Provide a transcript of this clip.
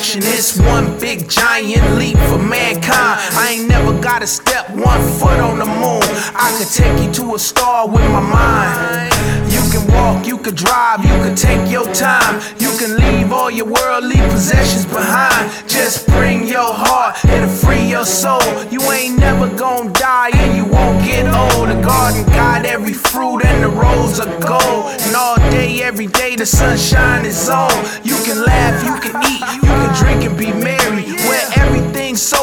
destruction. It's one big giant leap for mankind. I ain't never gotta step 1 foot on the moon. I could take you to a star with my mind. You can walk, you could drive, you could take your time. You can leave all your worldly possessions behind. Just bring your heart, it'll free your soul. You ain't never gonna die and you won't get old. The garden got every fruit and the rose of gold. And all day, every day, the sunshine is on. You can laugh, you can eat, you can drink and be merry. Where everything's so